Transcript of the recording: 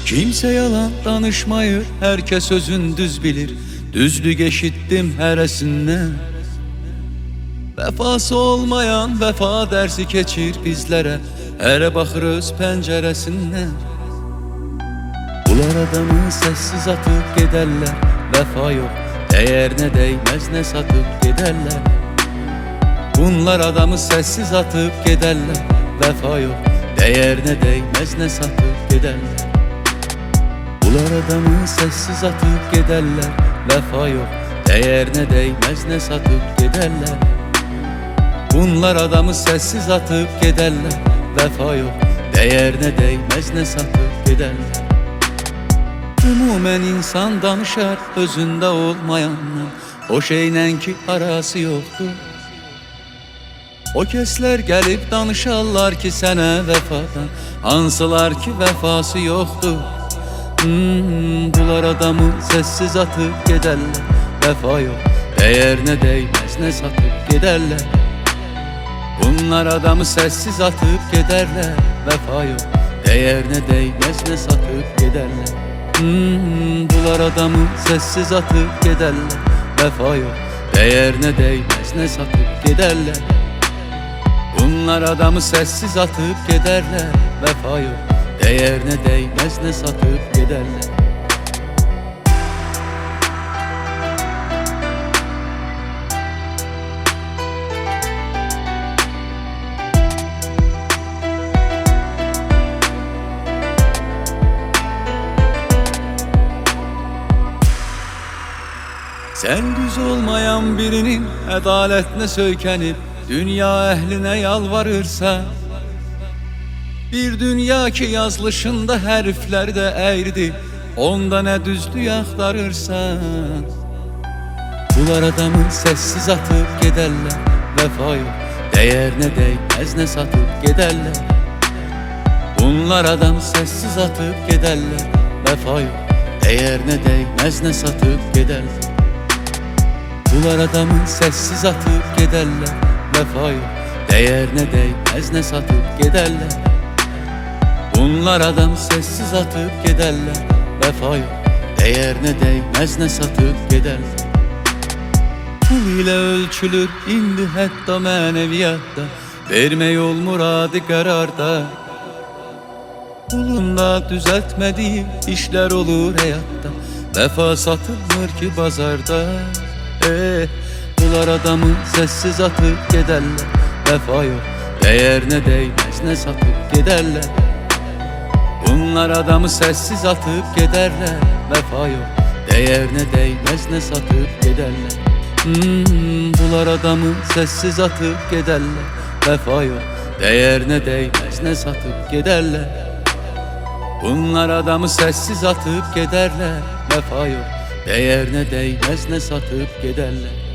Kimse yalan danışmayır, herkes özün düz bilir. Düzlük eşittim heresinden. Vefası olmayan vefa dersi keçir bizlere. Here baxırız pəncərəsindən. Bunlar adamı sessiz atıp giderler. Vefa yok, değer ne değmez ne satıp giderler. Bunlar adamı sessiz atıp giderler. Vefa yok, değer ne değmez ne satıp giderler. Bunlar adamı sessiz atıp giderler. Vefa yok, değer ne değmez ne satıp giderler. Bunlar adamı sessiz atıp giderler. Vefa yok, değer ne değmez ne satıp giderler. Umumen insan danışar özünde olmayanla. O şeyle ki arası yoktur. O kesler gelip danışarlar ki sənə vefadan. Hansılar ki vefası yoktur. Bunlar adamı sessiz atıp giderler. Vefa yok, değer ne değmez ne satıp giderler. Bunlar adamı sessiz atıp giderler. Vefa yok, değer ne değmez ne satıp giderler. Bunlar adamı sessiz atıp giderler. Vefa yok, değer ne değmez ne satıp giderler. Bunlar adamı sessiz atıp giderler. Vefa yok, değer ne değmez ne satıp giderler. Sen düz olmayan birinin adaletine söykenip dünya ehline yalvarırsa, bir dünya ki yazılışında hərflər də əyridir, onda nə düzlük axtarırsan. Bunlar adamı sessiz atıp giderler. Vefa yok, değer ne değmez ne satıp giderler. Bunlar adam sessiz atıp giderler. Vefa yok, değer ne değmez ne satıp giderler. Bunlar adamı sessiz atıp giderler. Vefa yok, değer ne değmez ne satıp giderler. Bunlar adam sessiz atıp giderler. Vefa yok, değer ne değmez ne satıp giderler. Pul ile ölçülür indi hətta mənəviyyatda, vermək olmur adi qərarda. Pulunda düzeltmediği işler olur hayatta, vefa satılmır ki bazarda. Bunlar adamı sessiz atıp giderler. Vefa yok, değer ne değmez ne satıp giderler. Bunlar adamı sessiz atıp giderler. Vefa yok, değer ne değmez ne satıp giderler. Bunlar adamı sessiz atıp giderler. Vefa yok, değer ne değmez ne satıp giderler. Bunlar adamı sessiz atıp giderler. Vefa yok, değer ne değmez ne satıp giderler.